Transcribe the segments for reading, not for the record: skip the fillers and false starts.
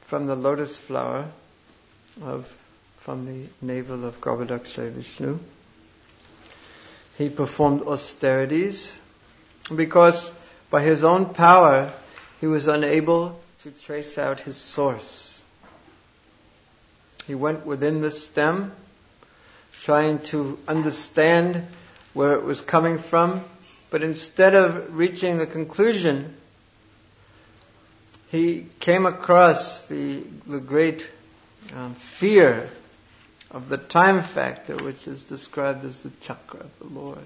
from the lotus flower from the navel of Garbhodakshaya Vishnu. He performed austerities because by his own power he was unable to trace out his source. He went within the stem, trying to understand where it was coming from, but instead of reaching the conclusion, he came across the great fear of the time factor, which is described as the chakra of the Lord.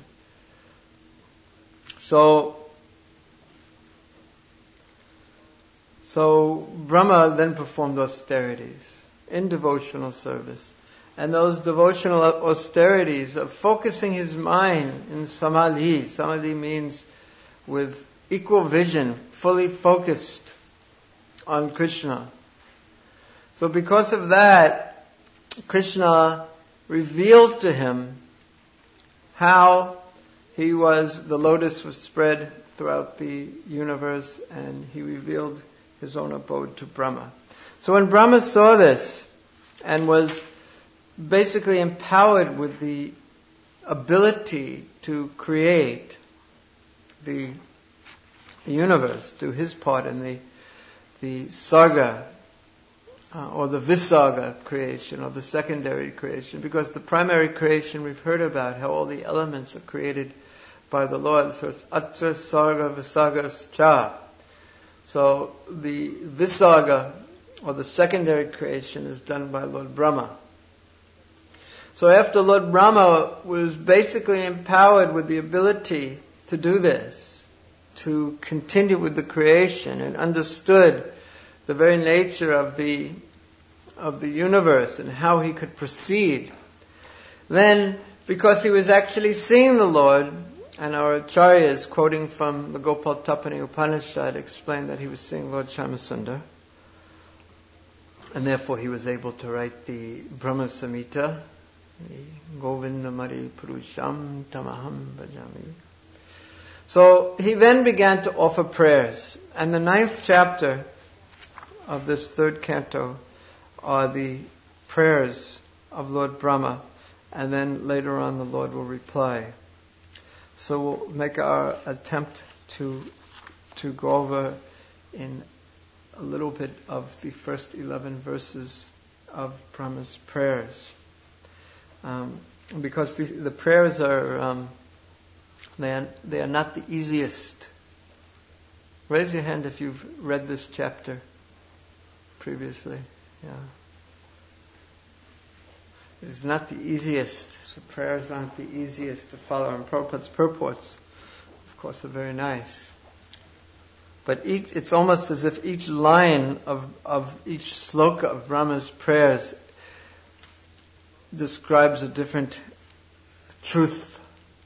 So Brahma then performed austerities in devotional service. And those devotional austerities of focusing his mind in samadhi. Samadhi means with equal vision, fully focused on Krishna. So because of that, Krishna revealed to him how the lotus was spread throughout the universe, and he revealed his own abode to Brahma. So when Brahma saw this and was basically empowered with the ability to create the universe, do his part in the sarga, or the visarga creation, or the secondary creation, because the primary creation we've heard about, how all the elements are created by the Lord. So it's atra sarga visargascha. So the visarga, or the secondary creation, is done by Lord Brahma. So after Lord Brahma was basically empowered with the ability to do this, to continue with the creation, and understood the very nature of the universe and how he could proceed, then, because he was actually seeing the Lord, and our acharyas, quoting from the Gopal Tapani Upanishad, explained that he was seeing Lord Shyamasundar, and therefore he was able to write the Brahma Samhita, Govindamari Purusham Tamaham Bhajami. So he then began to offer prayers, and the 9th chapter of this 3rd canto are the prayers of Lord Brahma, and then later on the Lord will reply. So we'll make our attempt to go over in a little bit of the first 11 verses of Brahma's prayers. Because the prayers are they are not the easiest. Raise your hand if you've read this chapter previously. Yeah. It's not the easiest. So prayers aren't the easiest to follow. And Prabhupada's purports, of course, are very nice. But it's almost as if each line of each sloka of Brahma's prayers describes a different truth.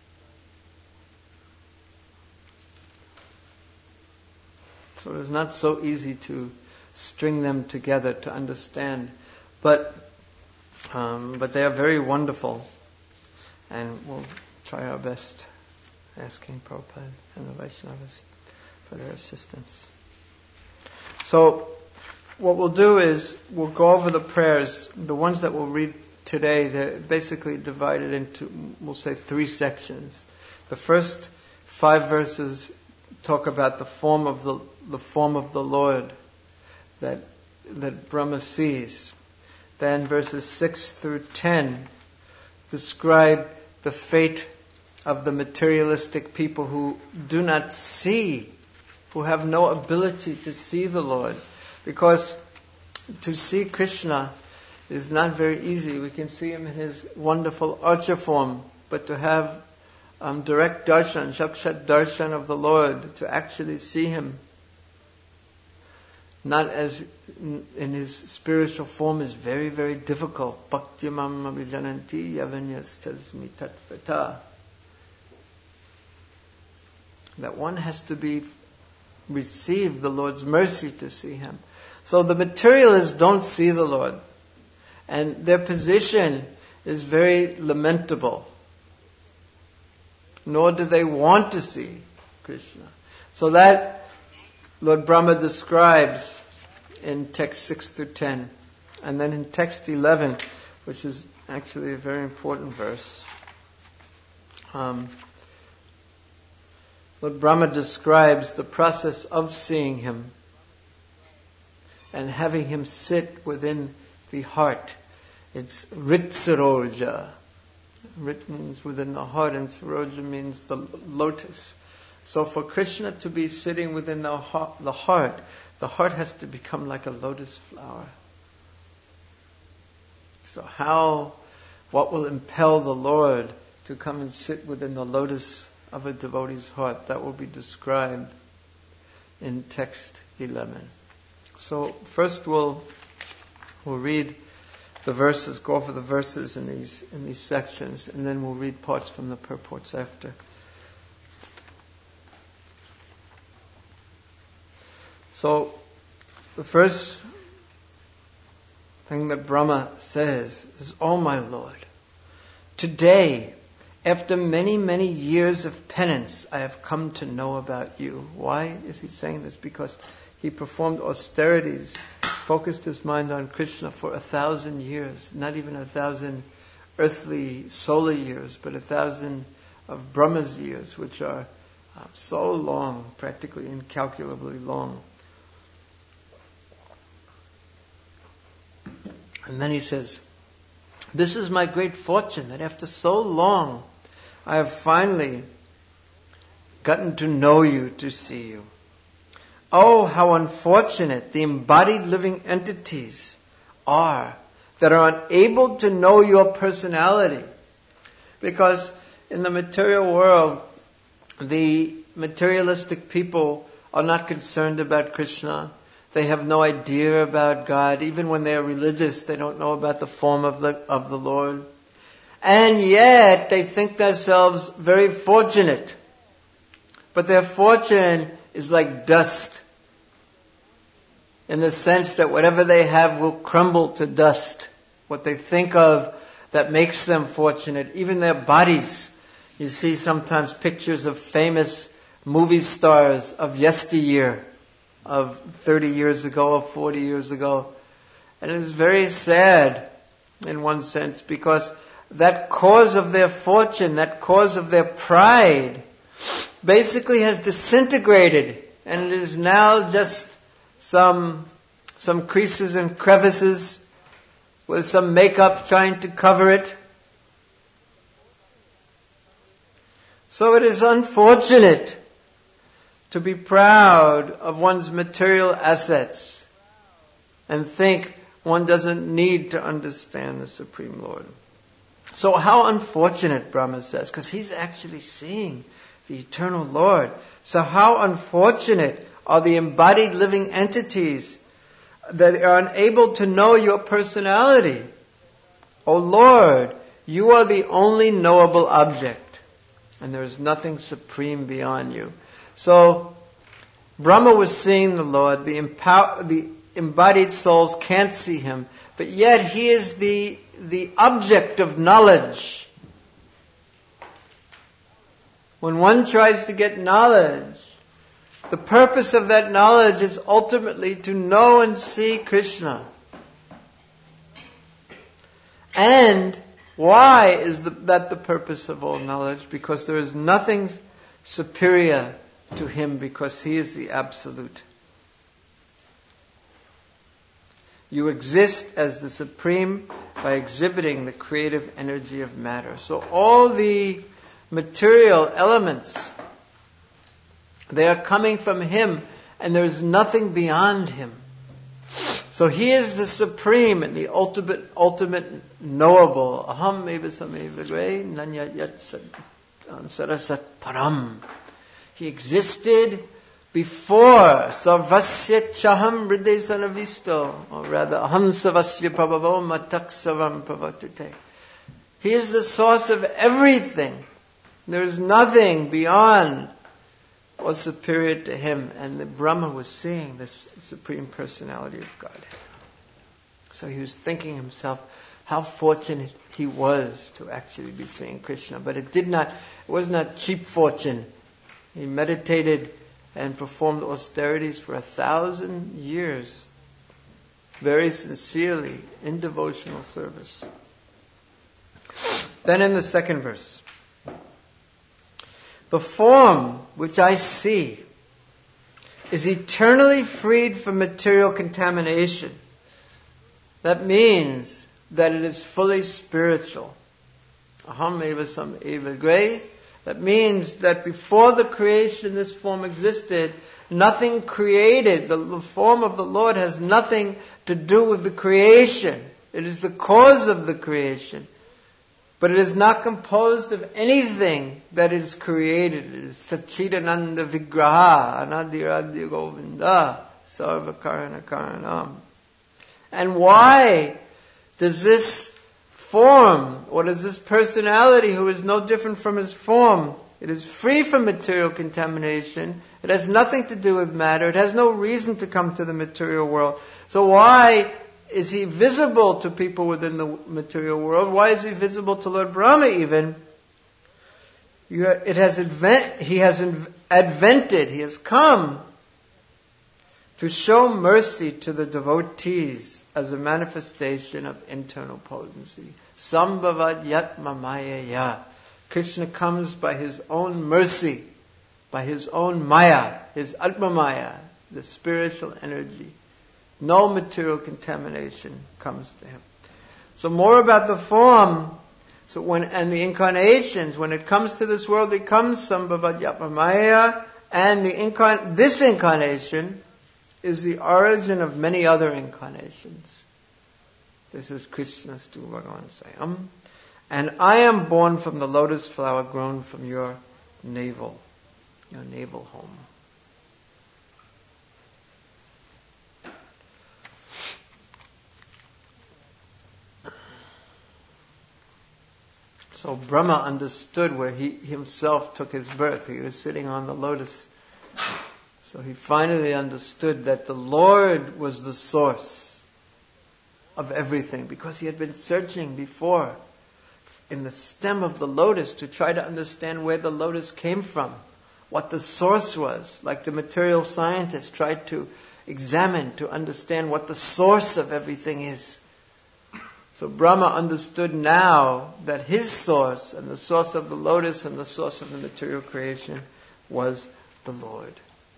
So it's not so easy to string them together to understand, but they are very wonderful, and we'll try our best asking Prabhupada and the Vaishnavas for their assistance. So what we'll do is we'll go over the prayers. The ones that we'll read today, they're basically divided into, we'll say, 3 sections. The first 5 verses talk about the form of the Lord that Brahma sees. Then verses 6 through 10 describe the fate of the materialistic people who do not see, who have no ability to see the Lord. Because to see Krishna is not very easy. We can see him in his wonderful archer form, but to have direct darshan, sakshat darshan of the Lord, to actually see him, not as in his spiritual form, is very, very difficult. Bhakti mam abhijananti yavanyas tasmi tatvata. That one has to receive the Lord's mercy to see him. So the materialists don't see the Lord, and their position is very lamentable. Nor do they want to see Krishna. So that Lord Brahma describes in text 6 through 10. And then in text 11, which is actually a very important verse, Lord Brahma describes the process of seeing him and having him sit within the heart. It's Ritsaroja. Rit means within the heart, and Saroja means the lotus. So for Krishna to be sitting within the heart has to become like a lotus flower. So what will impel the Lord to come and sit within the lotus of a devotee's heart? That will be described in text 11. So first we'll read the verses, go over the verses in these sections, and then we'll read parts from the purports after. So the first thing that Brahma says is, "Oh my Lord, today, after many, many years of penance, I have come to know about you." Why is he saying this? Because he performed austerities, focused his mind on Krishna for 1,000 years, not even 1,000 earthly solar years, but 1,000 of Brahma's years, which are so long, practically incalculably long. And then he says, "This is my great fortune, that after so long, I have finally gotten to know you, to see you. Oh, how unfortunate the embodied living entities are that are unable to know your personality." Because in the material world, the materialistic people are not concerned about Krishna. They have no idea about God. Even when they are religious, they don't know about the form of the Lord. And yet, they think themselves very fortunate. But their fortune is like dust, in the sense that whatever they have will crumble to dust. What they think of that makes them fortunate, even their bodies. You see sometimes pictures of famous movie stars of yesteryear, of 30 years ago or 40 years ago. And it is very sad in one sense, because that cause of their fortune, that cause of their pride, basically has disintegrated, and it is now just some creases and crevices with some makeup trying to cover it. So it is unfortunate to be proud of one's material assets and think one doesn't need to understand the Supreme Lord. So how unfortunate, Brahma says, because he's actually seeing the eternal Lord. So how unfortunate are the embodied living entities that are unable to know your personality. O Lord, you are the only knowable object, and there is nothing supreme beyond you. So Brahma was seeing the Lord. The embodied souls can't see him, but yet he is the object of knowledge. When one tries to get knowledge, the purpose of that knowledge is ultimately to know and see Krishna. And why is that the purpose of all knowledge? Because there is nothing superior to him, because he is the absolute. You exist as the supreme by exhibiting the creative energy of matter. So all the material elements, they are coming from him, and there is nothing beyond him. So he is the supreme and the ultimate knowable. Aham eva sameva gre nanya yat sarasat param. He existed before Sarvasya Chaham Hriday Sanavisto, or rather Aham Savasya Prabhavo Matak Savam Pravatate. He is the source of everything. There is nothing beyond or superior to him. And the Brahma was seeing this Supreme Personality of God. So he was thinking himself how fortunate he was to actually be seeing Krishna. But it was not cheap fortune. He meditated and performed austerities for 1,000 years. very sincerely in devotional service. Then in the second verse, the form which I see is eternally freed from material contamination. That means that it is fully spiritual. Aham eva sam eva gray. That means that before the creation this form existed, nothing created. The form of the Lord has nothing to do with the creation. It is the cause of the creation. But it is not composed of anything that is created. It is Satchidananda Vigraha, Anadiradi Govinda, Sarva Karana Karanam. And why does this form, or does this personality who is no different from his form, it is free from material contamination, it has nothing to do with matter, it has no reason to come to the material world. So why is he visible to people within the material world? Why is he visible to Lord Brahma even? He has come to show mercy to the devotees as a manifestation of internal potency. Sambhavat yatma mayaya. Krishna comes by his own mercy, by his own maya, his atma maya, the spiritual energy. No material contamination comes to him. So more about the form, and the incarnations. When it comes to this world, it comes Sambhavat Yatma Maya, and this incarnation is the origin of many other incarnations. This is Krishna's Tu Bhagavan Sayam. And I am born from the lotus flower grown from your navel home. So Brahma understood where he himself took his birth. He was sitting on the lotus. So he finally understood that the Lord was the source of everything, because he had been searching before in the stem of the lotus to try to understand where the lotus came from, what the source was, like the material scientists tried to examine to understand what the source of everything is. So Brahma understood now that his source, and the source of the lotus and the source of the material creation, was the Lord.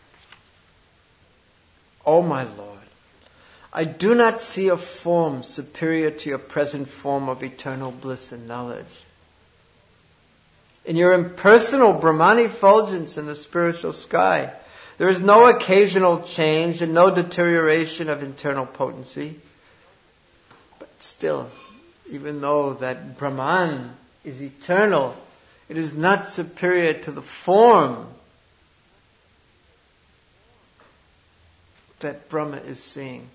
O my Lord, I do not see a form superior to your present form of eternal bliss and knowledge. In your impersonal Brahmani effulgence in the spiritual sky, there is no occasional change and no deterioration of internal potency. Still, even though that Brahman is eternal, it is not superior to the form that Brahma is seeing.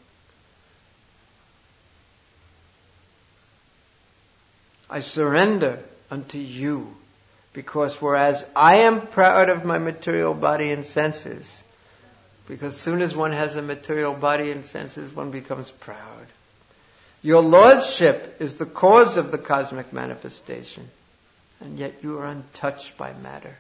I surrender unto you, because whereas I am proud of my material body and senses, because as soon as one has a material body and senses, one becomes proud. Your lordship is the cause of the cosmic manifestation, and yet you are untouched by matter.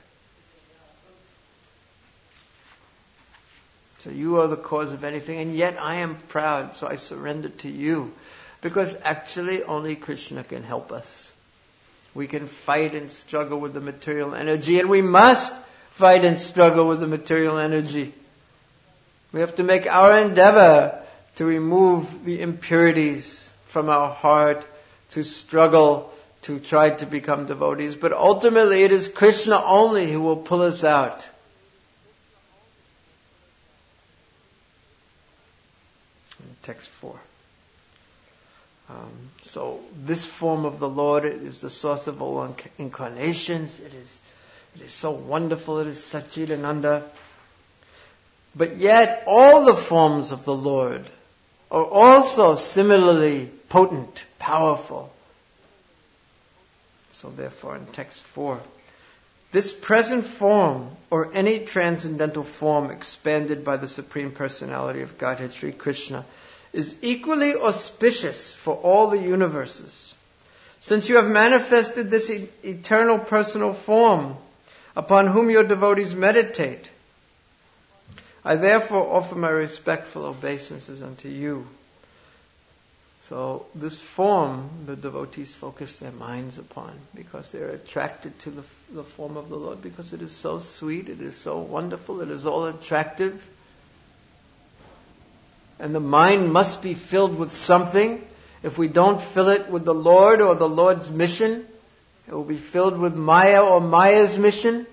So you are the cause of anything, and yet I am proud, so I surrender to you. Because actually only Krishna can help us. We can fight and struggle with the material energy, and we must fight and struggle with the material energy. We have to make our endeavor to remove the impurities from our heart, to struggle, to try to become devotees. But ultimately it is Krishna only who will pull us out. Text 4. So this form of the Lord is the source of all incarnations. It is so wonderful. It is Satchidananda. But yet all the forms of the Lord are also similarly potent, powerful. So therefore in text 4, this present form, or any transcendental form expanded by the Supreme Personality of Godhead, Sri Krishna, is equally auspicious for all the universes. Since you have manifested this eternal personal form, upon whom your devotees meditate, I therefore offer my respectful obeisances unto you. So this form, the devotees focus their minds upon because they're attracted to the form of the Lord because it is so sweet, it is so wonderful, it is all attractive. And the mind must be filled with something. If we don't fill it with the Lord or the Lord's mission, it will be filled with Maya or Maya's mission.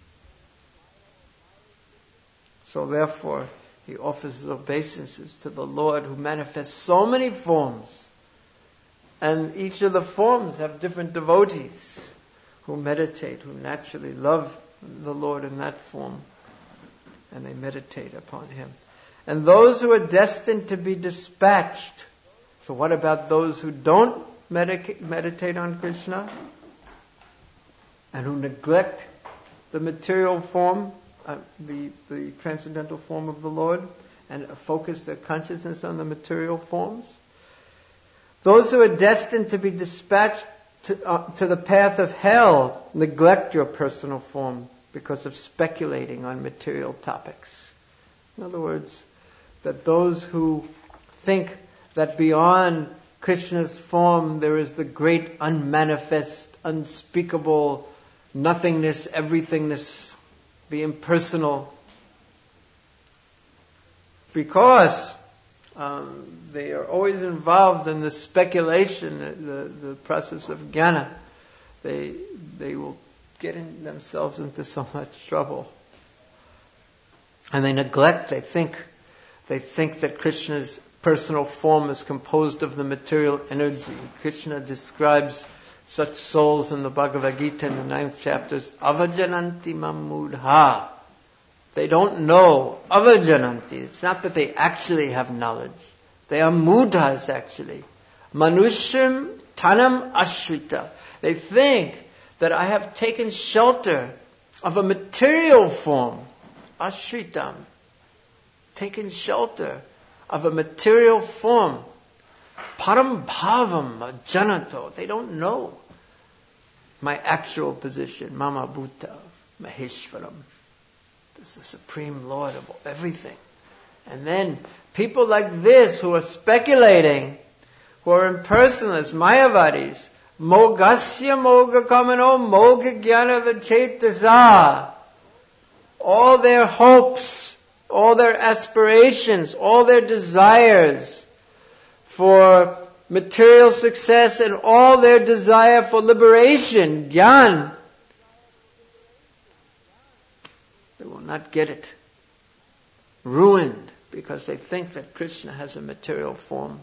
So therefore, he offers his obeisances to the Lord who manifests so many forms. And each of the forms have different devotees who meditate, who naturally love the Lord in that form. And they meditate upon him. And those who are destined to be dispatched. So what about those who don't meditate on Krishna? And who neglect the material form, the transcendental form of the Lord, and focus their consciousness on the material forms. Those who are destined to be dispatched to the path of hell neglect your personal form because of speculating on material topics. In other words, that those who think that beyond Krishna's form there is the great unmanifest, unspeakable nothingness, everythingness, the impersonal, because they are always involved in the speculation, the process of jnana. They will get themselves into so much trouble. And they neglect, they think that Krishna's personal form is composed of the material energy. Krishna describes such souls in the Bhagavad Gita in the 9th chapters, avajananti mamudha. They don't know. Avajananti. It's not that they actually have knowledge. They are mudhas actually. Manushim tanam ashrita. They think that I have taken shelter of a material form. Ashritam. Taken shelter of a material form. Param bhavam janato. They don't know my actual position. Mama bhuta maheshwaram. This is the Supreme Lord of everything. And then people like this who are speculating, who are impersonalists, mayavadis, mogasya moga kamano moga jnana vachetasa. All their hopes, all their aspirations, all their desires for material success and all their desire for liberation, jnana, they will not get it. Ruined because they think that Krishna has a material form.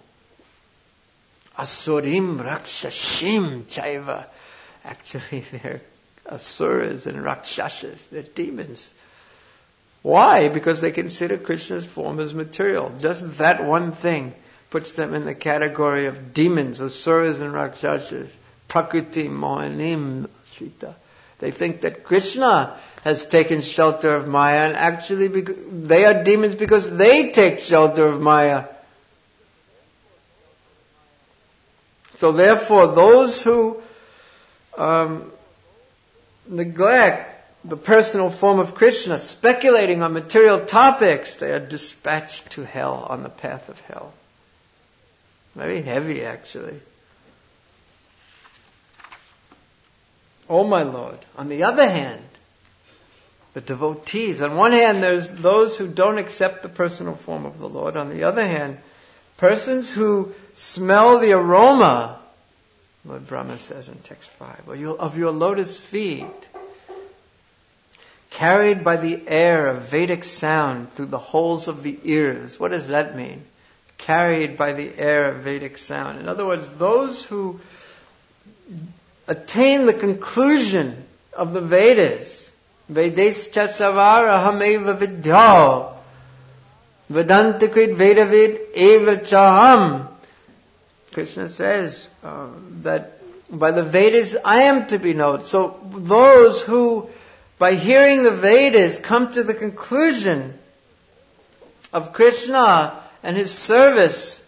Asurim rakshashim chaiva. Actually, they're asuras and rakshashas. They're demons. Why? Because they consider Krishna's form as material. Just that one thing puts them in the category of demons, asuras and rakshashas. Prakriti mohanim shita. They think that Krishna has taken shelter of Maya, and actually they are demons because they take shelter of Maya. So therefore, those who neglect the personal form of Krishna, speculating on material topics, they are dispatched to hell, on the path of hell. Very heavy, actually. Oh my Lord. On the other hand, the devotees, on one hand there's those who don't accept the personal form of the Lord. On the other hand, persons who smell the aroma, Lord Brahma says in text 5, of your lotus feet, carried by the air of Vedic sound through the holes of the ears. What does that mean? Carried by the air of Vedic sound. In other words, those who attain the conclusion of the Vedas, Vedescha savara hameva vidyao, Vedantakrit Vedavid eva chaham. Krishna says that by the Vedas I am to be known. So those who, by hearing the Vedas, come to the conclusion of Krishna and His service,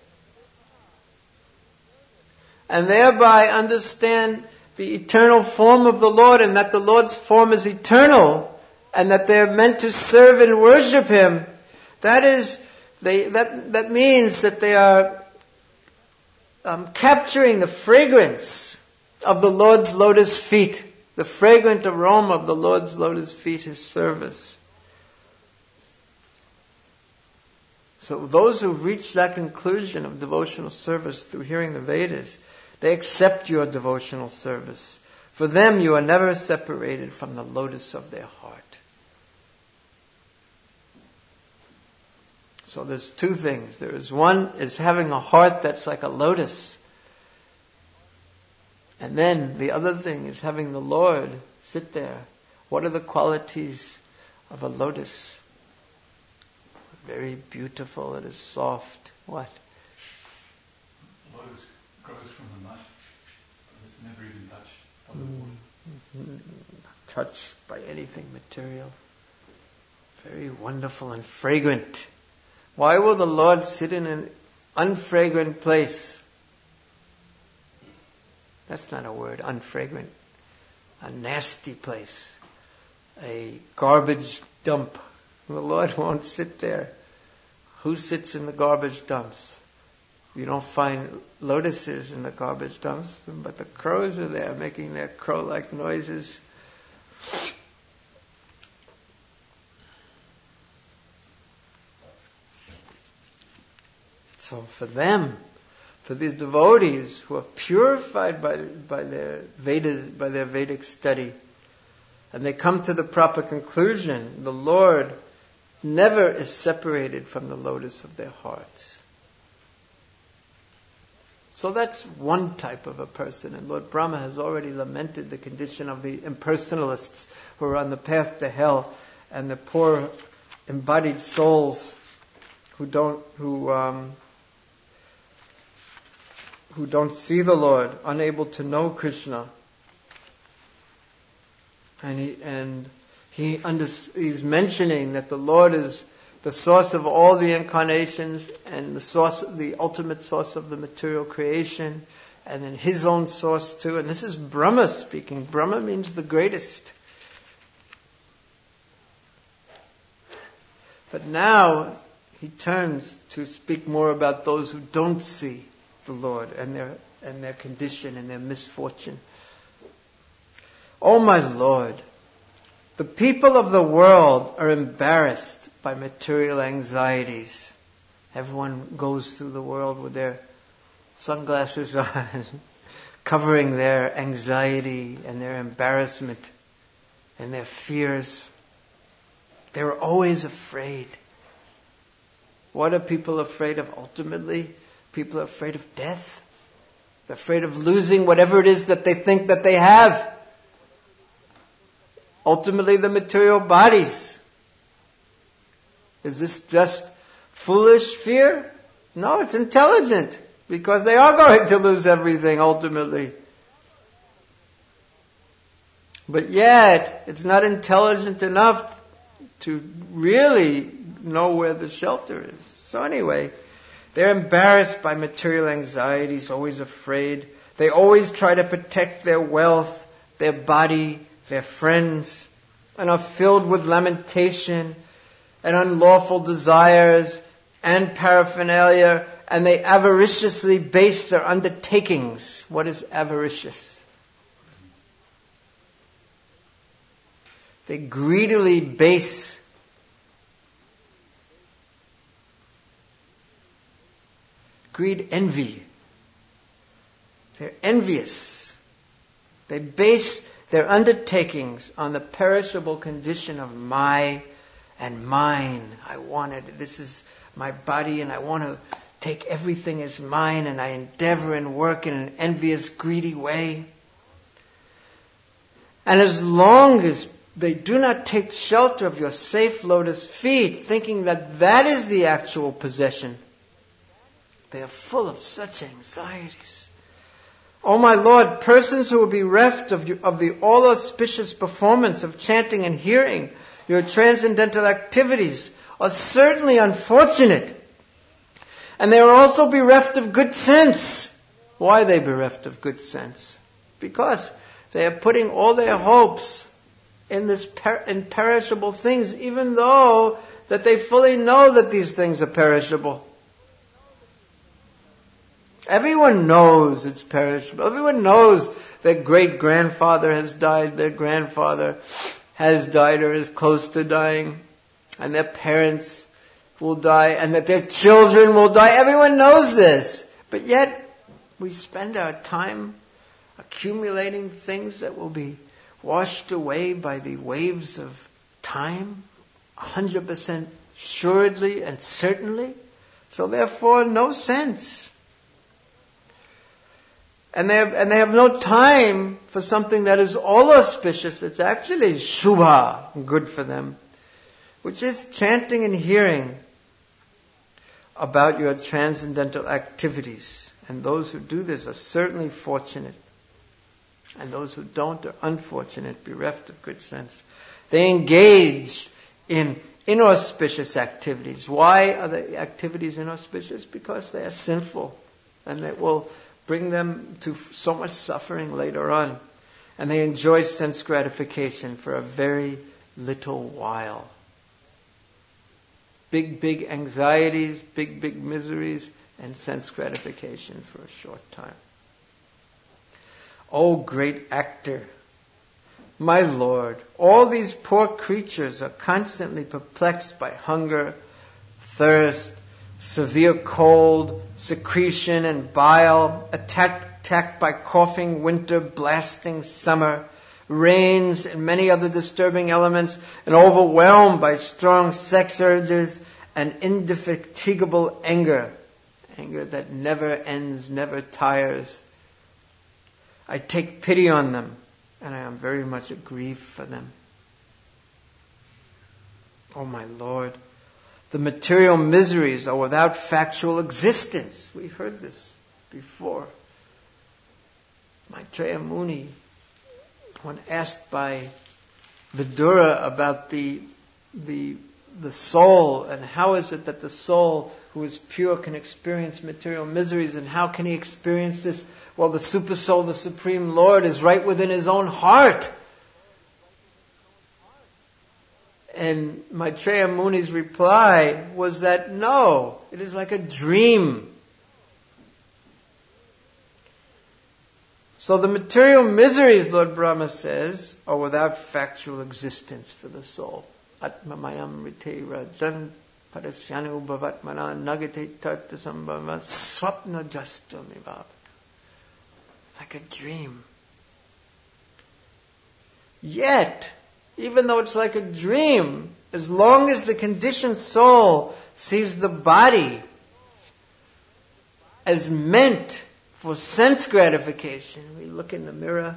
and thereby understand the eternal form of the Lord, and that the Lord's form is eternal, and that they are meant to serve and worship Him. That means that they are capturing the fragrance of the Lord's lotus feet, the fragrant aroma of the Lord's lotus feet, His service. So those who reach that conclusion of devotional service through hearing the Vedas, they accept your devotional service. For them, you are never separated from the lotus of their heart. So there's two things. There is one is having a heart that's like a lotus. And then the other thing is having the Lord sit there. What are the qualities of a lotus? Very beautiful, it is soft. What? Lotus grows from the mud. It's never even touched by the water. Touched by anything material. Very wonderful and fragrant. Why will the Lord sit in an unfragrant place? That's not a word, unfragrant. A nasty place. A garbage dump. The Lord won't sit there. Who sits in the garbage dumps? You don't find lotuses in the garbage dumps, but the crows are there making their crow-like noises. So for them, for these devotees who are purified by their Vedas, by their Vedic study, and they come to the proper conclusion, the Lord never is separated from the lotus of their hearts. So that's one type of a person, and Lord Brahma has already lamented the condition of the impersonalists who are on the path to hell, and the poor embodied souls who don't see the Lord, unable to know Krishna. And he's mentioning that the Lord is the source of all the incarnations and the ultimate source of the material creation, and then His own source too. And this is Brahma speaking. Brahma means the greatest. But now he turns to speak more about those who don't see the Lord and their condition and their misfortune. Oh my Lord, the people of the world are embarrassed by material anxieties. Everyone goes through the world with their sunglasses on, covering their anxiety and their embarrassment and their fears. They're always afraid. What are people afraid of ultimately? People are afraid of death. They're afraid of losing whatever it is that they think that they have. Ultimately, the material bodies. Is this just foolish fear? No, it's intelligent, because they are going to lose everything ultimately. But yet, it's not intelligent enough to really know where the shelter is. So anyway, they're embarrassed by material anxieties, always afraid. They always try to protect their wealth, their body, their friends, and are filled with lamentation and unlawful desires and paraphernalia, and they avariciously base their undertakings. What is avaricious? They greedily base greed, envy. They're envious. They base their undertakings on the perishable condition of my and mine. I want it. This is my body, and I want to take everything as mine, and I endeavor and work in an envious, greedy way. And as long as they do not take shelter of your safe lotus feet, thinking that that is the actual possession, they are full of such anxieties. Oh my Lord, persons who will be bereft of the all-auspicious performance of chanting and hearing your transcendental activities are certainly unfortunate. And they are also bereft of good sense. Why are they bereft of good sense? Because they are putting all their hopes in this imperishable things, even though that they fully know that these things are perishable. Everyone knows it's perishable. Everyone knows their great-grandfather has died, their grandfather has died or is close to dying, and their parents will die, and that their children will die. Everyone knows this. But yet, we spend our time accumulating things that will be washed away by the waves of time, 100% assuredly and certainly. So therefore, no sense. And they have no time for something that is all auspicious. It's actually shubha, good for them, which is chanting and hearing about your transcendental activities. And those who do this are certainly fortunate. And those who don't are unfortunate, bereft of good sense. They engage in inauspicious activities. Why are the activities inauspicious? Because they are sinful. And it will bring them to so much suffering later on. And they enjoy sense gratification for a very little while. Big anxieties, big miseries, and sense gratification for a short time. O great actor, my Lord, all these poor creatures are constantly perplexed by hunger, thirst, severe cold, secretion and bile, attacked by coughing winter, blasting summer, rains and many other disturbing elements, and overwhelmed by strong sex urges and indefatigable anger that never ends, never tires. I take pity on them, and I am very much aggrieved for them. Oh my Lord, the material miseries are without factual existence. We heard this before. Maitreya Muni, when asked by Vidura about the soul, and how is it that the soul who is pure can experience material miseries, and how can he experience this? Well, the super soul, the Supreme Lord, is right within his own heart. And Maitreya Muni's reply was that no, it is like a dream. So the material miseries, Lord Brahma says, are without factual existence for the soul. Atmamayam rite rajan parasyanu bhavatmana nagate tarta sambhava swapna jastamivab. Like a dream. Yet, even though it's like a dream, as long as the conditioned soul sees the body as meant for sense gratification, we look in the mirror,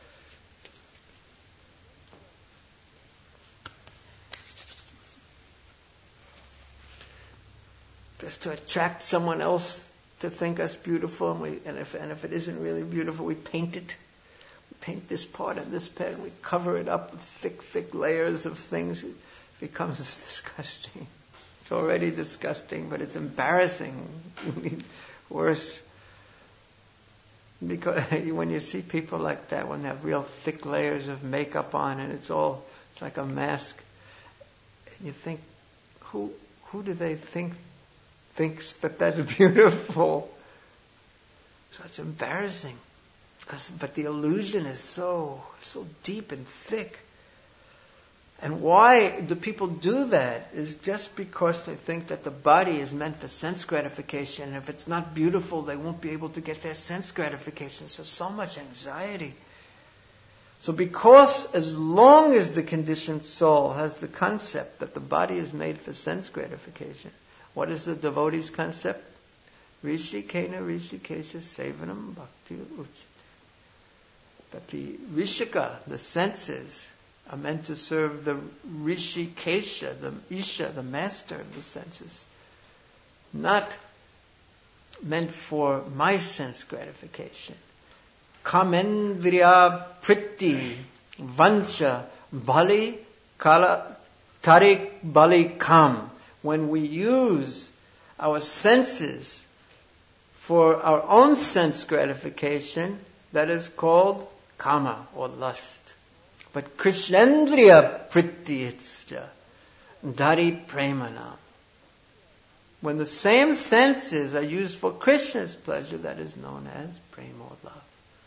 just to attract someone else to think us beautiful, and if it isn't really beautiful, we paint it. We paint this part and this part, and we cover it up with thick layers of things. It becomes disgusting. It's already disgusting, but it's embarrassing. Worse. Because when you see people like that, when they have real thick layers of makeup on, and it's like a mask, and you think, who do they thinks that that's beautiful? So it's embarrassing. But the illusion is so deep and thick. And why do people do that? Is just because they think that the body is meant for sense gratification. And if it's not beautiful, they won't be able to get their sense gratification. So much anxiety. So because as long as the conditioned soul has the concept that the body is made for sense gratification, what is the devotee's concept? Rishikena Rishikesha Sevanam Bhakti Uchita. That the Rishika, the senses, are meant to serve the Rishikesha, the Isha, the master of the senses. Not meant for my sense gratification. Kamendriya Priti Vancha Bali Kala Tarik Bali Kam. When we use our senses for our own sense gratification, that is called kama or lust. But Krishnendriya Priti Itsya Dari Premanam. When the same senses are used for Krishna's pleasure, that is known as prema or love.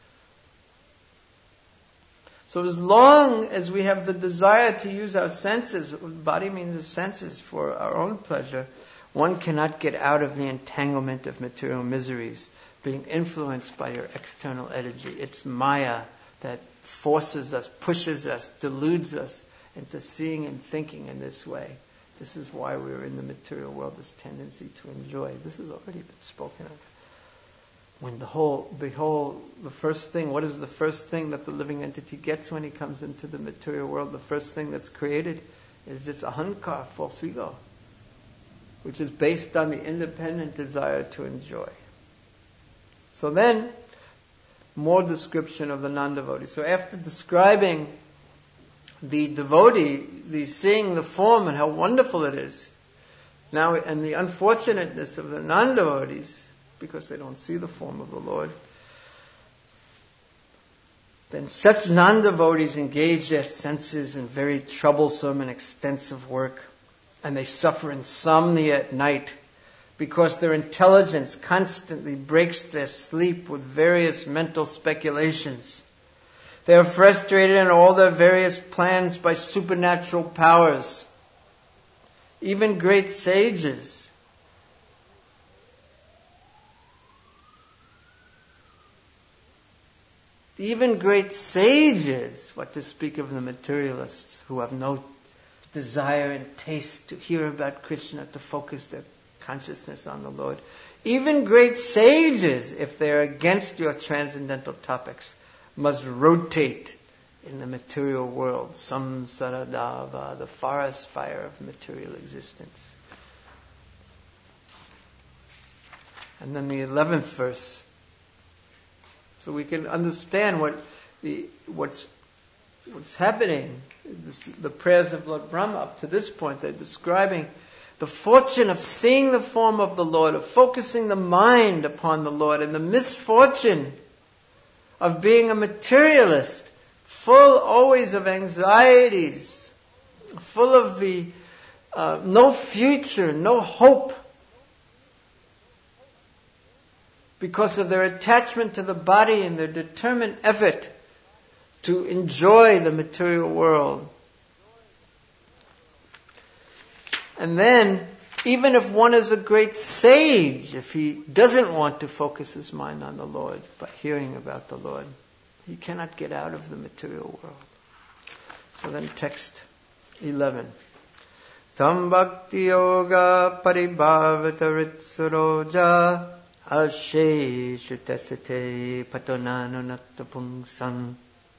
So as long as we have the desire to use our senses, body means the senses, for our own pleasure, one cannot get out of the entanglement of material miseries, being influenced by your external energy. It's Maya that forces us, pushes us, deludes us into seeing and thinking in this way. This is why we're in the material world, this tendency to enjoy. This has already been spoken of. When the first thing, what is the first thing that the living entity gets when he comes into the material world? The first thing that's created is this ahankar, false ego, which is based on the independent desire to enjoy. So then, more description of the non-devotee. So after describing the devotee, the seeing the form and how wonderful it is, now, and the unfortunateness of the non-devotees, because they don't see the form of the Lord, then such non-devotees engage their senses in very troublesome and extensive work, and they suffer insomnia at night because their intelligence constantly breaks their sleep with various mental speculations. They are frustrated in all their various plans by supernatural powers. Even great sages, what to speak of the materialists who have no desire and taste to hear about Krishna, to focus their consciousness on the Lord. Even great sages, if they are against your transcendental topics, must rotate in the material world, samsaradava, the forest fire of material existence. And then the 11th verse. So we can understand what's happening. The prayers of Lord Brahma up to this point, they're describing the fortune of seeing the form of the Lord, of focusing the mind upon the Lord, and the misfortune of being a materialist, full always of anxieties, full of the no future, no hope, because of their attachment to the body and their determined effort to enjoy the material world. And then, even if one is a great sage, if he doesn't want to focus his mind on the Lord by hearing about the Lord, he cannot get out of the material world. So then text 11. Tam bhakti yoga paribhavata ritsaroja ashe shutasate patonanonatta pungsam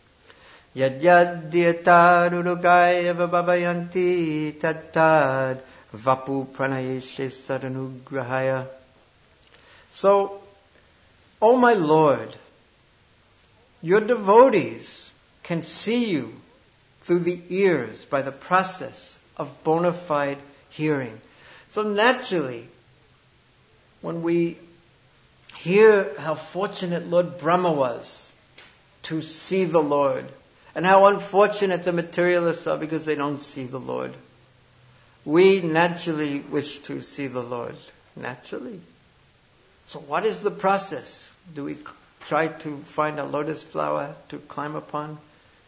yadyadhyatadurugaya vabhayanti tattad vapu pranayeshe sadanugrahaya. So, O my Lord, your devotees can see you through the ears by the process of bona fide hearing. So naturally, when we hear how fortunate Lord Brahma was to see the Lord, and how unfortunate the materialists are because they don't see the Lord, we naturally wish to see the Lord. Naturally. So what is the process? Do we try to find a lotus flower to climb upon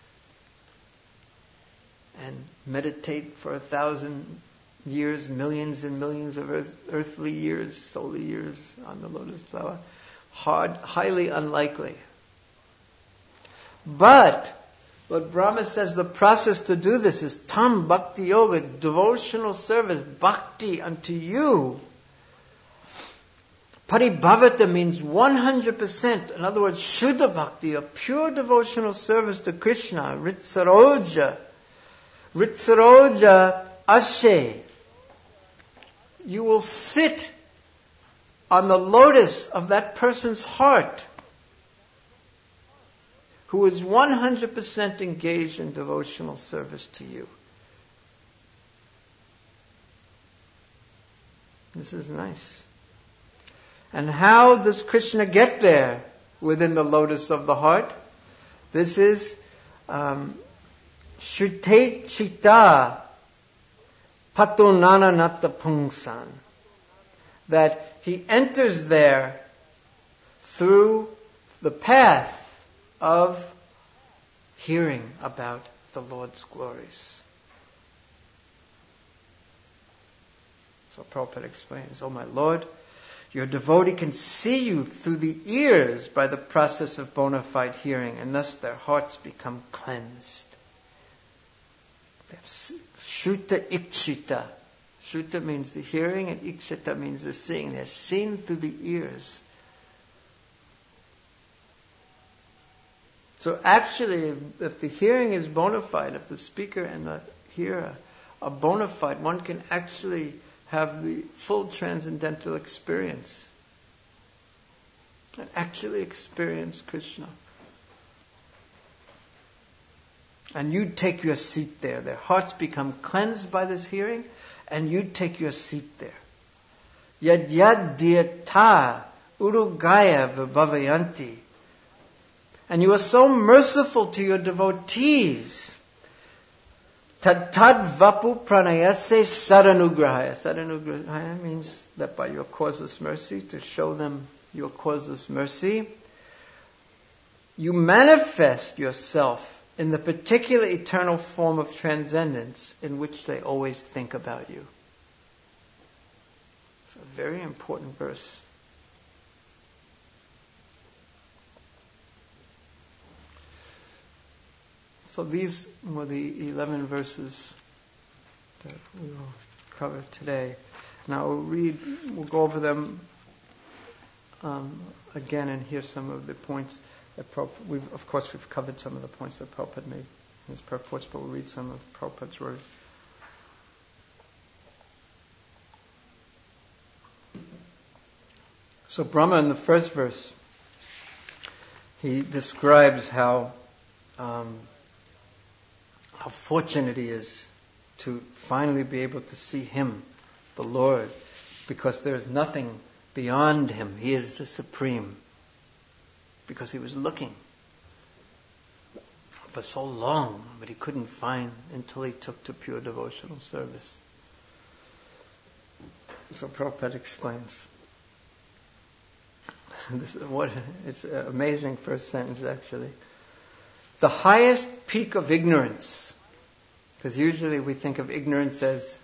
and meditate for 1,000 years, millions and millions of earthly years, solar years on the lotus flower? Highly unlikely. But Lord Brahma says the process to do this is tam bhakti yoga, devotional service, bhakti unto you. Paribhavata means 100%. In other words, Shuddha Bhakti, a pure devotional service to Krishna. Ritsaroja. Ritsaroja ashe. You will sit on the lotus of that person's heart who is 100% engaged in devotional service to you. This is nice. And how does Krishna get there within the lotus of the heart? This is Shutate Chitta Patonananatta Pungsan. that he enters there through the path of hearing about the Lord's glories. So Prabhupada explains, "Oh my Lord, your devotee can see you through the ears by the process of bona fide hearing, and thus their hearts become cleansed." They have Shruta Ikshita. Shruta means the hearing, and Ikshita means the seeing. They're seen through the ears. So actually, if the hearing is bona fide, if the speaker and the hearer are bona fide, one can actually have the full transcendental experience and actually experience Krishna. And you take your seat there. Their hearts become cleansed by this hearing, and you take your seat there. Yad yad diyata urugaya vibhavayanti. And you are so merciful to your devotees. Tad vapu pranayase sadanugrahaya. Sadanugrahaya means that by your causeless mercy, to show them your causeless mercy, you manifest yourself in the particular eternal form of transcendence in which they always think about you. It's a very important verse. So these were the 11 verses that we will cover today. Now we'll go over them again and hear some of the points that we've covered some of the points that Prabhupada made in his purports, but we'll read some of Prabhupada's words. So Brahma, in the first verse, he describes how fortunate he is to finally be able to see him, the Lord, because there is nothing beyond him. He is the Supreme. Because he was looking for so long, but he couldn't find until he took to pure devotional service. So Prabhupada explains. It's an amazing first sentence, actually. The highest peak of ignorance, because usually we think of ignorance as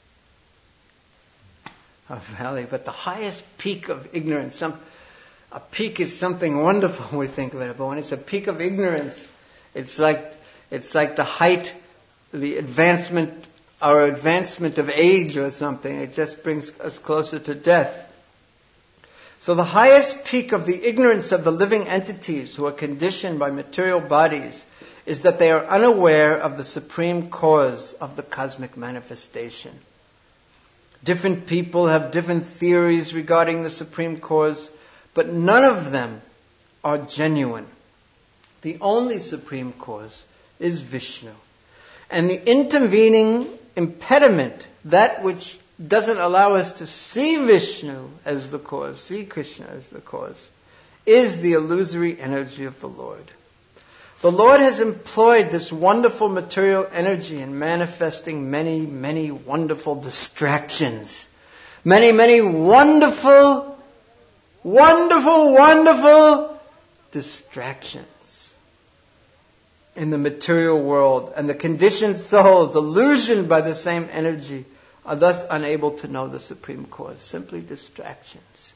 a valley, but the highest peak of ignorance, a peak is something wonderful when we think of it, but when it's a peak of ignorance, it's like the height, the advancement of age or something. It just brings us closer to death. So the highest peak of the ignorance of the living entities who are conditioned by material bodies is that they are unaware of the supreme cause of the cosmic manifestation. Different people have different theories regarding the supreme cause, but none of them are genuine. The only supreme cause is Vishnu. And the intervening impediment, that which doesn't allow us to see Vishnu as the cause, see Krishna as the cause, is the illusory energy of the Lord. The Lord has employed this wonderful material energy in manifesting many, many wonderful distractions. Many, many wonderful distractions in the material world, and the conditioned souls, illusioned by the same energy, are thus unable to know the supreme cause. Simply distractions.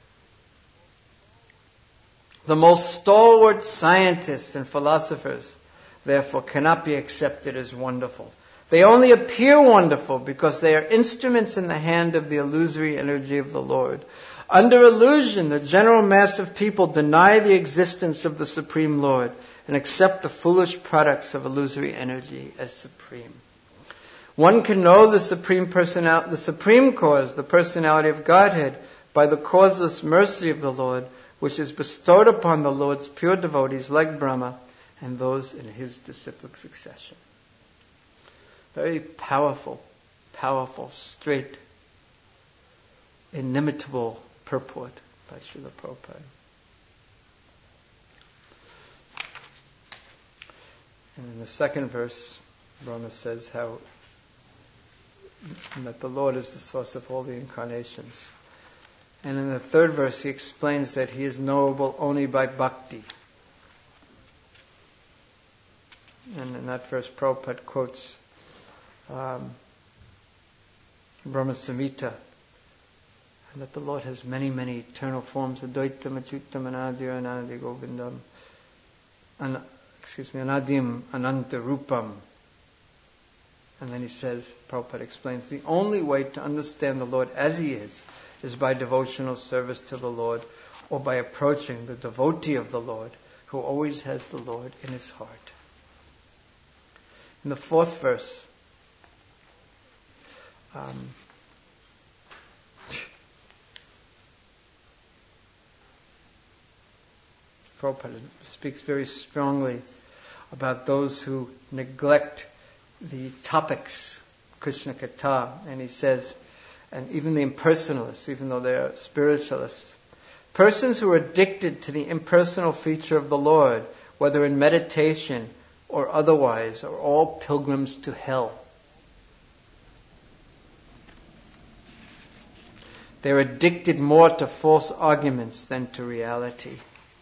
The most stalwart scientists and philosophers, therefore, cannot be accepted as wonderful. They only appear wonderful because they are instruments in the hand of the illusory energy of the Lord. Under illusion, the general mass of people deny the existence of the Supreme Lord and accept the foolish products of illusory energy as supreme. One can know the supreme cause, the personality of Godhead, by the causeless mercy of the Lord, which is bestowed upon the Lord's pure devotees like Brahma and those in his disciplic succession. Very powerful, straight, inimitable purport by Srila Prabhupada. And in the second verse, Brahma says that the Lord is the source of all the incarnations. And in the third verse he explains that he is knowable only by bhakti. And in that verse Prabhupada quotes Brahma Samhita, and that the Lord has many, many eternal forms, Advaitam, Achyutam, Anadir, Anadi Govindam, Anadim, Ananta Rupam. And then he says, Prabhupada explains, the only way to understand the Lord as He is by devotional service to the Lord, or by approaching the devotee of the Lord, who always has the Lord in his heart. In the fourth verse, Prabhupada speaks very strongly about those who neglect the topics, Krishna Katha, and he says, and even the impersonalists, even though they are spiritualists, persons who are addicted to the impersonal feature of the Lord, whether in meditation or otherwise, are all pilgrims to hell. They're addicted more to false arguments than to reality.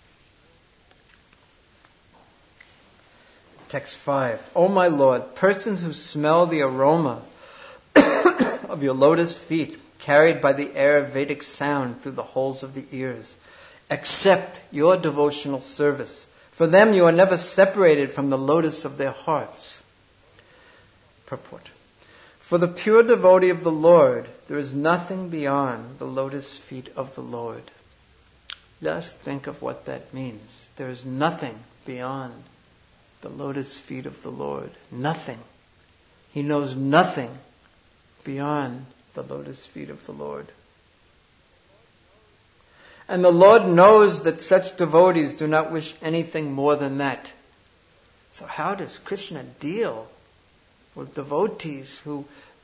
Text 5. O my Lord, persons who smell the aroma of your lotus feet, carried by the air of Vedic sound through the holes of the ears, accept your devotional service. For them you are never separated from the lotus of their hearts. Purport. For the pure devotee of the Lord, there is nothing beyond the lotus feet of the Lord. Just think of what that means. There is nothing beyond the lotus feet of the Lord. Nothing. He knows nothing beyond the lotus feet of the Lord. And the Lord knows that such devotees do not wish anything more than that. So how does Krishna deal with devotees who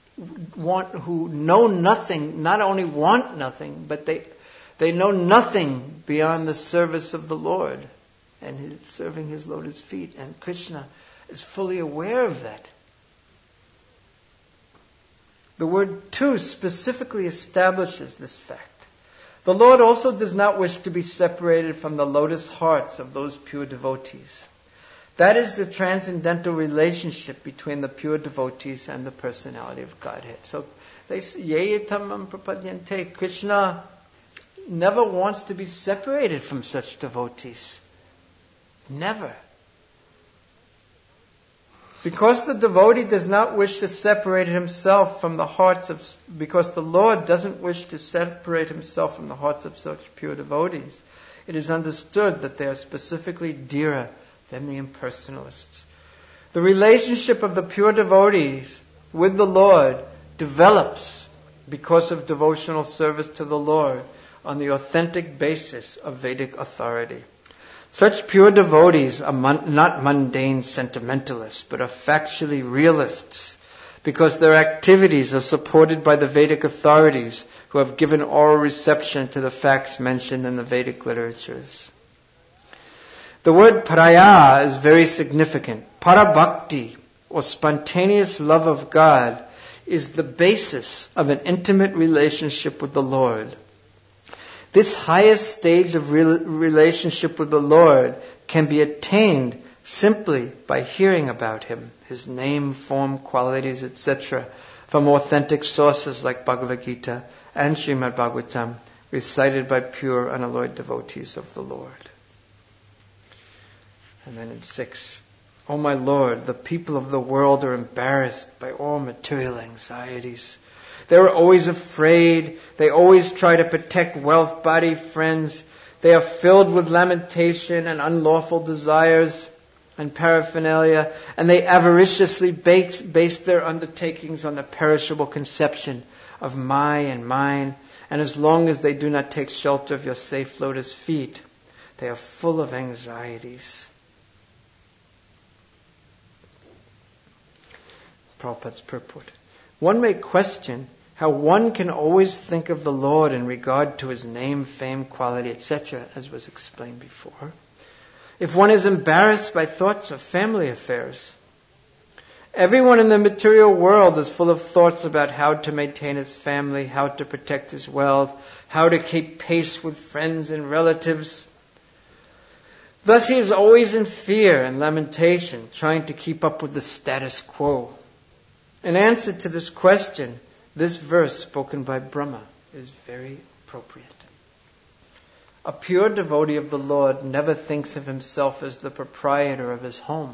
know nothing, not only want nothing, but they know nothing beyond the service of the Lord and serving His lotus feet? And Krishna is fully aware of that. The word tu specifically establishes this fact. The Lord also does not wish to be separated from the lotus hearts of those pure devotees. That is the transcendental relationship between the pure devotees and the personality of Godhead. So they say, Yeyatamam prapadyante. Krishna never wants to be separated from such devotees. Never. Because the devotee does not wish to separate himself from the hearts of, because the Lord doesn't wish to separate Himself from the hearts of such pure devotees, it is understood that they are specifically dearer than the impersonalists. The relationship of the pure devotees with the Lord develops because of devotional service to the Lord on the authentic basis of Vedic authority. Such pure devotees are not mundane sentimentalists, but are factually realists, because their activities are supported by the Vedic authorities who have given oral reception to the facts mentioned in the Vedic literatures. The word paraya is very significant. Parabhakti, or spontaneous love of God, is the basis of an intimate relationship with the Lord. This highest stage of relationship with the Lord can be attained simply by hearing about Him, His name, form, qualities, etc., from authentic sources like Bhagavad Gita and Srimad Bhagavatam, recited by pure, unalloyed devotees of the Lord. And then in 6, O my Lord, the people of the world are embarrassed by all material anxieties. They are always afraid. They always try to protect wealth, body, friends. They are filled with lamentation and unlawful desires and paraphernalia, and they avariciously base their undertakings on the perishable conception of my and mine. And as long as they do not take shelter of your safe lotus feet, they are full of anxieties. Prabhupada's purport. One may question how one can always think of the Lord in regard to His name, fame, quality, etc., as was explained before, if one is embarrassed by thoughts of family affairs. Everyone in the material world is full of thoughts about how to maintain his family, how to protect his wealth, how to keep pace with friends and relatives. Thus he is always in fear and lamentation, trying to keep up with the status quo. In answer to this question, this verse spoken by Brahma is very appropriate. A pure devotee of the Lord never thinks of himself as the proprietor of his home.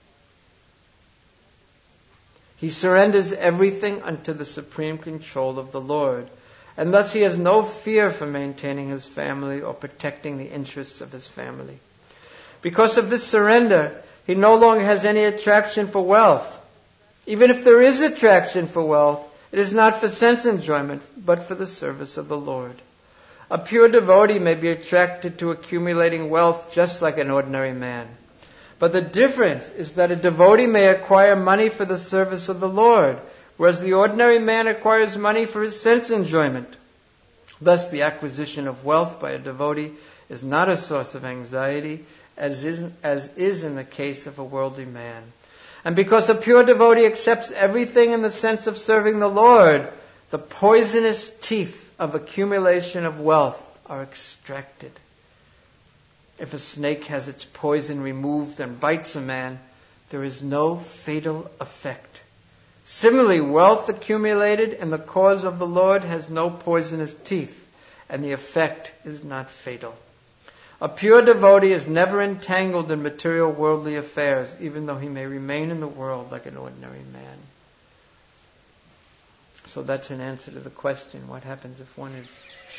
He surrenders everything unto the supreme control of the Lord, and thus he has no fear for maintaining his family or protecting the interests of his family. Because of this surrender, he no longer has any attraction for wealth. Even if there is attraction for wealth, it is not for sense enjoyment, but for the service of the Lord. A pure devotee may be attracted to accumulating wealth just like an ordinary man. But the difference is that a devotee may acquire money for the service of the Lord, whereas the ordinary man acquires money for his sense enjoyment. Thus, the acquisition of wealth by a devotee is not a source of anxiety, as is in the case of a worldly man. And because a pure devotee accepts everything in the sense of serving the Lord, the poisonous teeth of accumulation of wealth are extracted. If a snake has its poison removed and bites a man, there is no fatal effect. Similarly, wealth accumulated in the cause of the Lord has no poisonous teeth, and the effect is not fatal. A pure devotee is never entangled in material worldly affairs, even though he may remain in the world like an ordinary man. So that's an answer to the question, what happens if one is...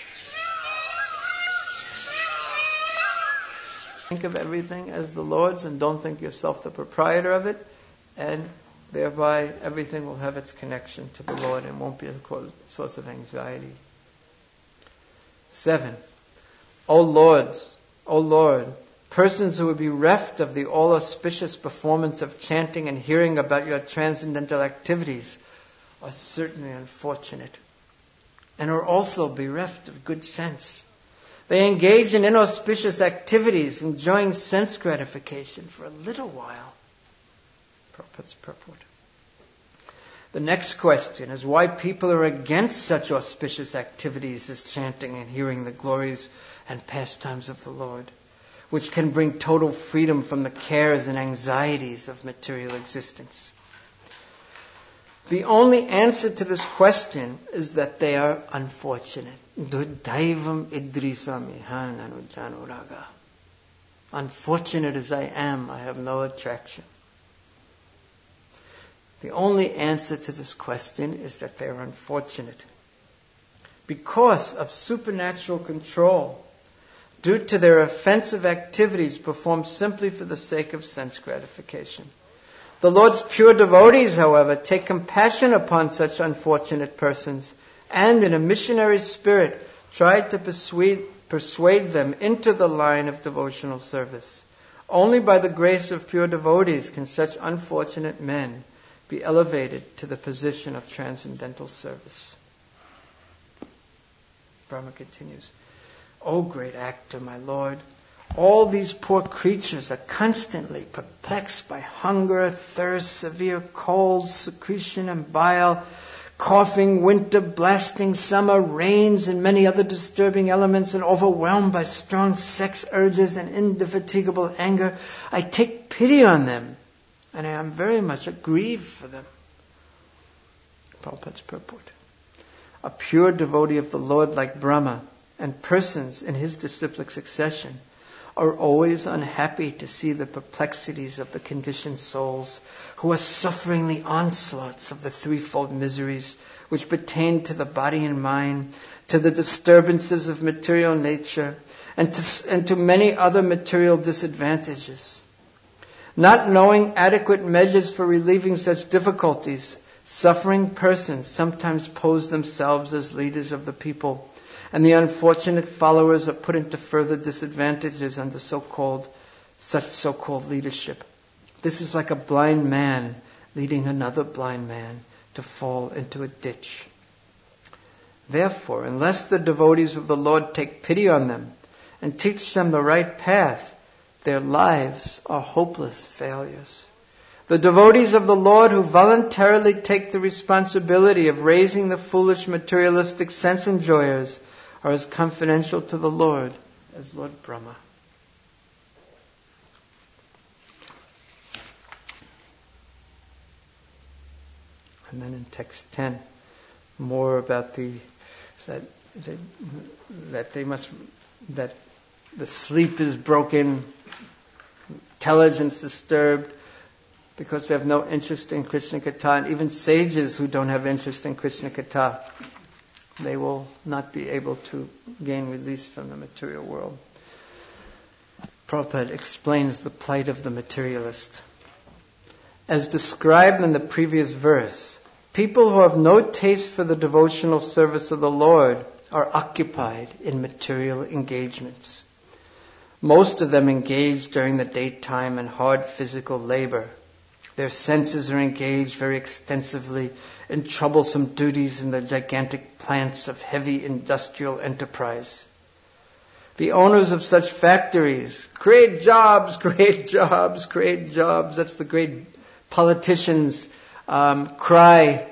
Think of everything as the Lord's and don't think yourself the proprietor of it, and thereby everything will have its connection to the Lord and won't be a source of anxiety. 7. O Lord, persons who would be reft of the all-auspicious performance of chanting and hearing about your transcendental activities are certainly unfortunate, and are also bereft of good sense. They engage in inauspicious activities, enjoying sense gratification for a little while. Prabhupada's purport. The next question is why people are against such auspicious activities as chanting and hearing the glories and pastimes of the Lord, which can bring total freedom from the cares and anxieties of material existence. The only answer to this question is that they are unfortunate. Unfortunate as I am, I have no attraction. The only answer to this question is that they are unfortunate. Because of supernatural control, due to their offensive activities performed simply for the sake of sense gratification. The Lord's pure devotees, however, take compassion upon such unfortunate persons and in a missionary spirit try to persuade them into the line of devotional service. Only by the grace of pure devotees can such unfortunate men be elevated to the position of transcendental service. Brahma continues, O great actor, my Lord, all these poor creatures are constantly perplexed by hunger, thirst, severe colds, secretion and bile, coughing, winter, blasting summer, rains, and many other disturbing elements, and overwhelmed by strong sex urges and indefatigable anger. I take pity on them, and I am very much aggrieved for them. Prabhupada's purport. A pure devotee of the Lord like Brahma and persons in his disciplic succession are always unhappy to see the perplexities of the conditioned souls who are suffering the onslaughts of the threefold miseries which pertain to the body and mind, to the disturbances of material nature, and to many other material disadvantages. Not knowing adequate measures for relieving such difficulties, suffering persons sometimes pose themselves as leaders of the people, and the unfortunate followers are put into further disadvantages under such so-called leadership. This is like a blind man leading another blind man to fall into a ditch. Therefore, unless the devotees of the Lord take pity on them and teach them the right path, their lives are hopeless failures. The devotees of the Lord who voluntarily take the responsibility of raising the foolish materialistic sense enjoyers are as confidential to the Lord as Lord Brahma. And then in text 10, more about that the sleep is broken, intelligence disturbed, because they have no interest in Krishna Katha. And even sages who don't have interest in Krishna Katha, they will not be able to gain release from the material world. Prabhupada explains the plight of the materialist. As described in the previous verse, people who have no taste for the devotional service of the Lord are occupied in material engagements. Most of them engage during the daytime in hard physical labor. Their senses are engaged very extensively in troublesome duties in the gigantic plants of heavy industrial enterprise. The owners of such factories create jobs, create jobs, create jobs. That's the great politicians' cry.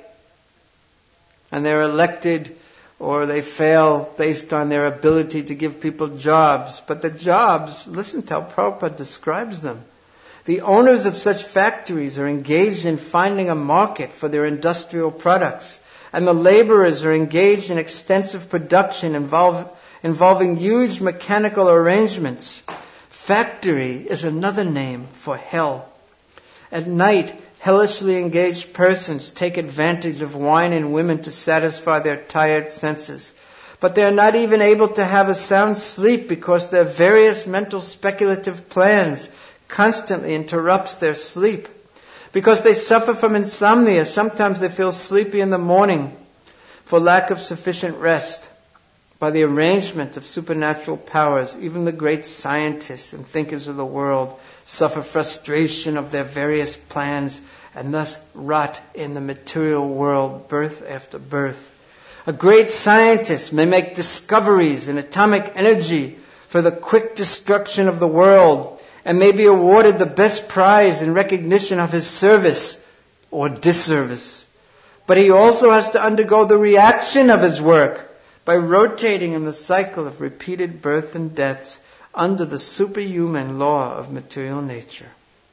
And they're elected or they fail based on their ability to give people jobs. But the jobs, listen to how Prabhupada describes them. The owners of such factories are engaged in finding a market for their industrial products. And the laborers are engaged in extensive production involving huge mechanical arrangements. Factory is another name for hell. At night, hellishly engaged persons take advantage of wine and women to satisfy their tired senses. But they are not even able to have a sound sleep because their various mental speculative plans constantly interrupts their sleep. Because they suffer from insomnia, sometimes they feel sleepy in the morning for lack of sufficient rest. By the arrangement of supernatural powers, even the great scientists and thinkers of the world suffer frustration of their various plans and thus rot in the material world, birth after birth. A great scientist may make discoveries in atomic energy for the quick destruction of the world and may be awarded the best prize in recognition of his service or disservice. But he also has to undergo the reaction of his work by rotating in the cycle of repeated birth and deaths under the superhuman law of material nature.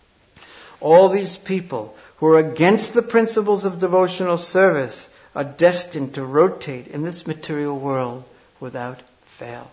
All these people who are against the principles of devotional service are destined to rotate in this material world without fail.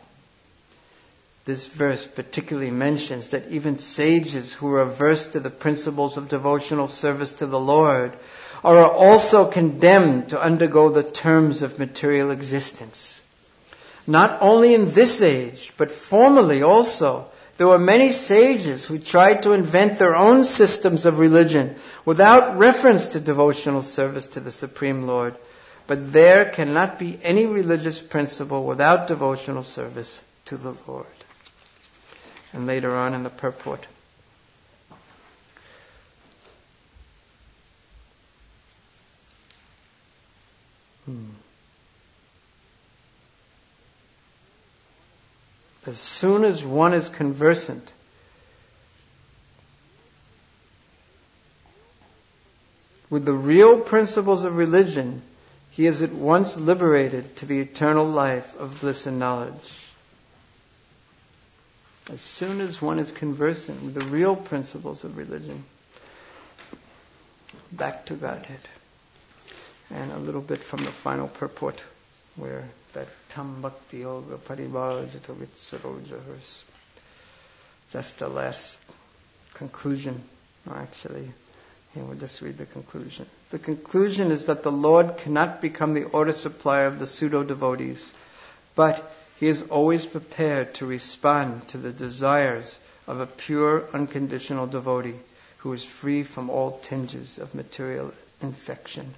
This verse particularly mentions that even sages who are averse to the principles of devotional service to the Lord are also condemned to undergo the terms of material existence. Not only in this age, but formerly also, there were many sages who tried to invent their own systems of religion without reference to devotional service to the Supreme Lord. But there cannot be any religious principle without devotional service to the Lord. And later on in the purport, as soon as one is conversant with the real principles of religion, he is at once liberated to the eternal life of bliss and knowledge. As soon as one is conversant with the real principles of religion, back to Godhead. And a little bit from the final purport, where that tam bhakti yoga paribhajita vitsaroja verse. Just the last conclusion. Actually, here we'll just read the conclusion. The conclusion is that the Lord cannot become the order supplier of the pseudo-devotees, but He is always prepared to respond to the desires of a pure, unconditional devotee who is free from all tinges of material infection.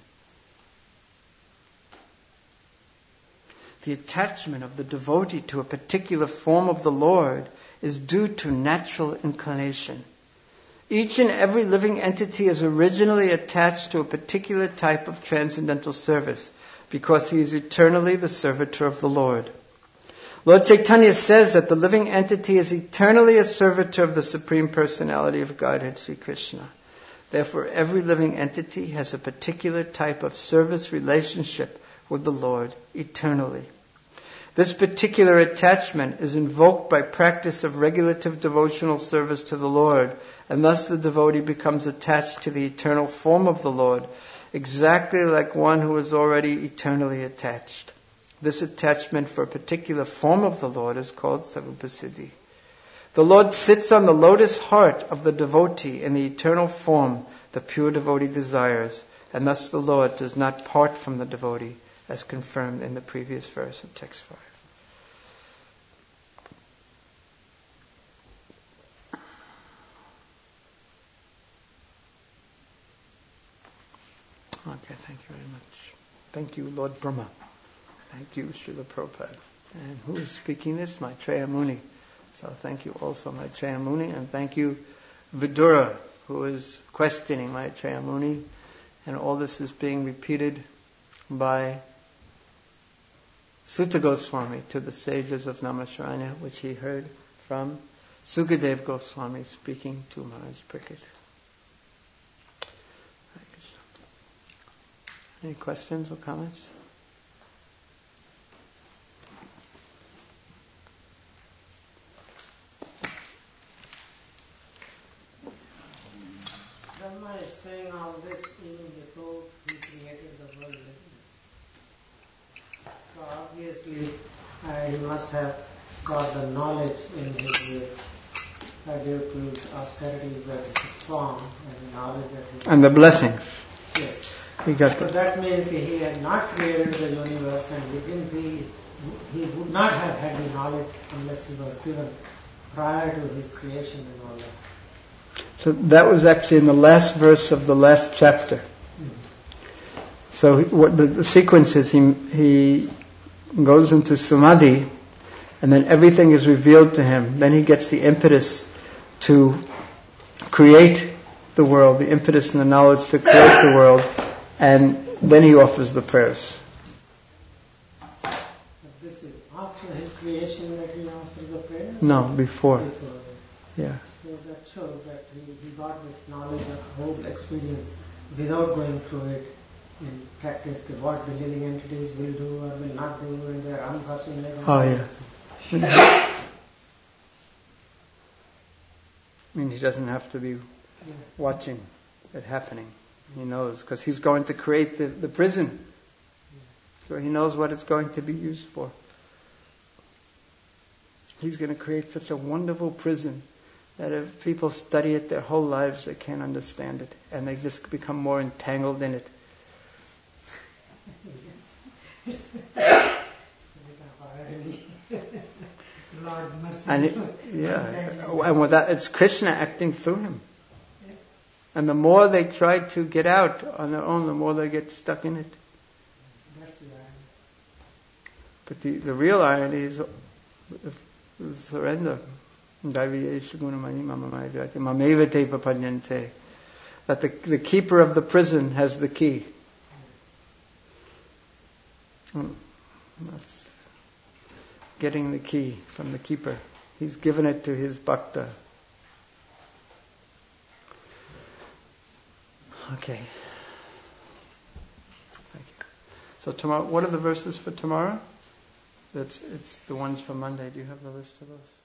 The attachment of the devotee to a particular form of the Lord is due to natural inclination. Each and every living entity is originally attached to a particular type of transcendental service because he is eternally the servitor of the Lord. Lord Chaitanya says that the living entity is eternally a servitor of the Supreme Personality of Godhead, Sri Krishna. Therefore, every living entity has a particular type of service relationship with the Lord eternally. This particular attachment is invoked by practice of regulative devotional service to the Lord, and thus the devotee becomes attached to the eternal form of the Lord, exactly like one who is already eternally attached. This attachment for a particular form of the Lord is called Sarupasiddhi. The Lord sits on the lotus heart of the devotee in the eternal form the pure devotee desires, and thus the Lord does not part from the devotee, as confirmed in the previous verse of text 5. Okay, thank you very much. Thank you, Lord Brahma. Thank you, Srila Prabhupada. And who is speaking this? Maitreya Muni. So thank you also, Maitreya Muni, and thank you, Vidura, who is questioning Maitreya Muni. And all this is being repeated by Sutta Goswami to the sages of Naimisharanya, which he heard from Sukadev Goswami speaking to Maharaj Parikshit. Any questions or comments? Brahma is saying all this even before he created the world. So obviously he must have got the knowledge in his Adyapu's austerities that he performed and the knowledge that he... And the blessings. Yes. He got so that means that he had not created the universe, and he would not have had the knowledge unless he was given prior to his creation and all that. So that was actually in the last verse of the last chapter. Mm-hmm. So what the sequence is, he goes into samadhi, and then everything is revealed to him. Then he gets the impetus to create the world, the impetus and the knowledge to create the world, and then he offers the prayers. But this is after his creation that he offers the prayer? No, before. Yeah. So that shows that he got this knowledge of whole experience without going through it in practice, what the living entities will do or will not do when they are unfortunate. Oh, yeah. I mean, he doesn't have to be watching it happening. He knows, because he's going to create the prison. So he knows what it's going to be used for. He's going to create such a wonderful prison that if people study it their whole lives, they can't understand it. And they just become more entangled in it. And and with that, it's Krishna acting through him. And the more they try to get out on their own, the more they get stuck in it. But the real irony is surrender. That the keeper of the prison has the key. That's getting the key from the keeper. He's given it to his bhakta. Okay. Thank you. So tomorrow, what are the verses for tomorrow? It's the ones for Monday. Do you have the list of those?